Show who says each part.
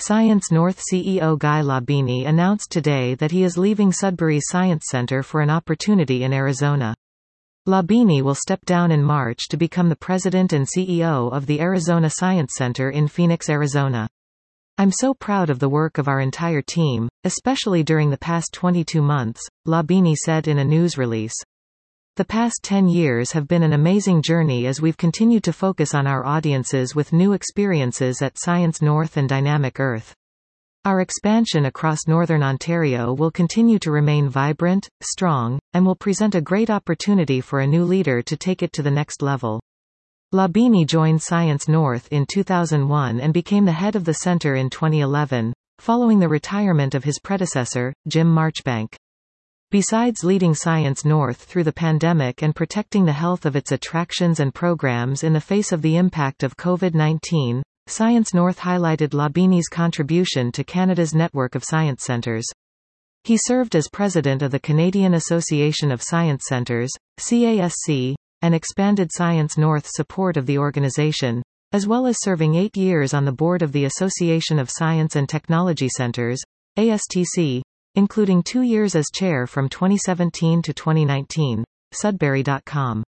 Speaker 1: Science North CEO Guy Labini announced today that he is leaving Sudbury's Science Center for an opportunity in Arizona. Labini will step down in March to become the president and CEO of the Arizona Science Center in Phoenix, Arizona. "I'm so proud of the work of our entire team, especially during the past 22 months, Labini said in a news release. "The past 10 years have been an amazing journey as we've continued to focus on our audiences with new experiences at Science North and Dynamic Earth. Our expansion across Northern Ontario will continue to remain vibrant, strong, and will present a great opportunity for a new leader to take it to the next level." Labini joined Science North in 2001 and became the head of the center in 2011, following the retirement of his predecessor, Jim Marchbank. Besides leading Science North through the pandemic and protecting the health of its attractions and programs in the face of the impact of COVID-19, Science North highlighted Labini's contribution to Canada's network of science centres. He served as president of the Canadian Association of Science Centres, CASC, and expanded Science North's support of the organization, as well as serving 8 years on the board of the Association of Science and Technology Centres, ASTC, including 2 years as chair from 2017 to 2019. Sudbury.com